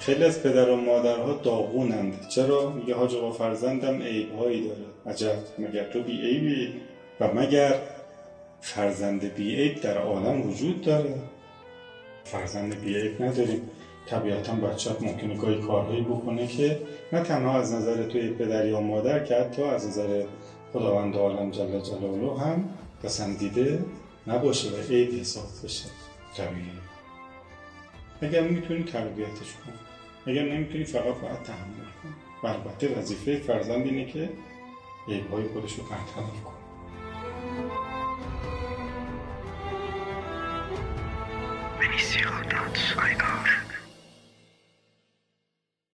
خیلی از پدر و مادرها داغونند. چرا؟ میگه حاج آقا فرزندم عیب‌هایی داره. عجب، مگر تو بی عیبی؟ و مگر فرزند بی عیب در عالم وجود داره؟ فرزند بی عیب نداریم. طبیعتا بچه‌ت ممکنه گاهی کارهایی بکنه که نه تنها از نظر توی پدر یا مادر که حتی از نظر خداوند عالم جل جلاله هم پسندیده نباشه و عیب حساب بشه. طبیعیه. اگر میتونی تربیتش کن، اگر نمیتونی فقط باید تحمل کن. و البته وظیفه فرزند اینه که عیب‌های خودش رو برطرف کن. Benicio.ir